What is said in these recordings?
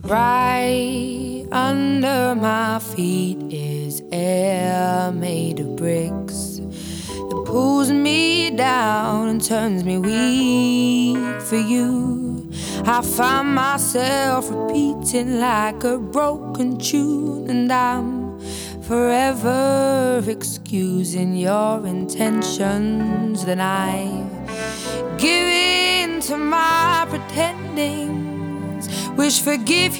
Right under my feet is air made of bricks that pulls me down and turns me weak for you. I find myself repeating like a broken tune, and I'm forever excusing your intentions. Then I give in to my pretending, wish forgive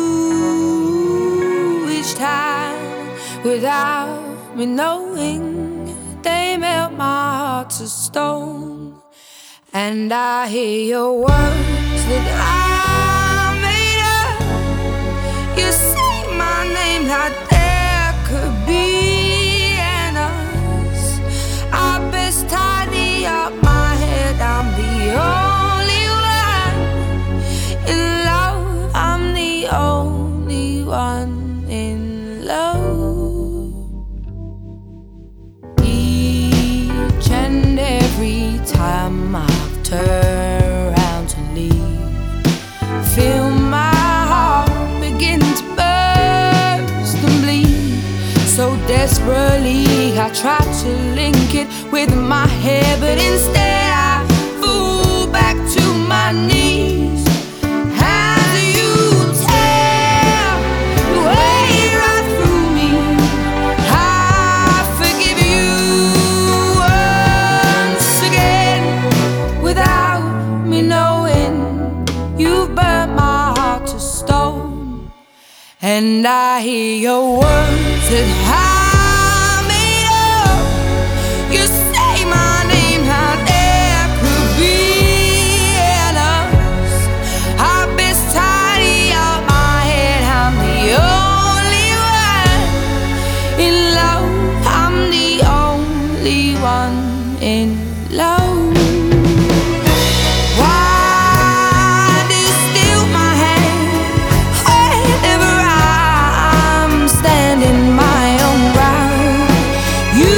you each time without me knowing. They melt my heart to stone, and I hear your words that I made up. You say my name like there could be an us. I best tidy up my head. I'm the only one in love. I'm the only one in love. Each and every time I've turned around to leave, feel my heart begin to burst and bleed. So desperately I try to link it with my hair, but instead I fall back to my knees. As you tear your way right through me, I forgive you once again without me knowing. You burnt my heart to stone, and I hear your words that I made up. You say my name like there could be an us. I best tidy up my head. I'm the only one in love. I'm the only one in love. Why do you steal my hand whenever I'm standing my own ground? You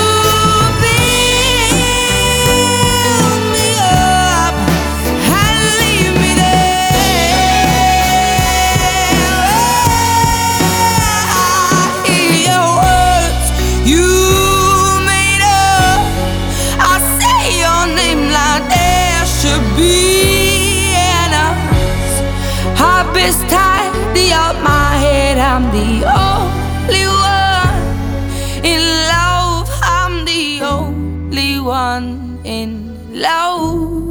build me up and leave me there. I hear your words you made up. I say your name like there should be an us. I best tidy up my head. I'm the only one in love. I'm the only one in love.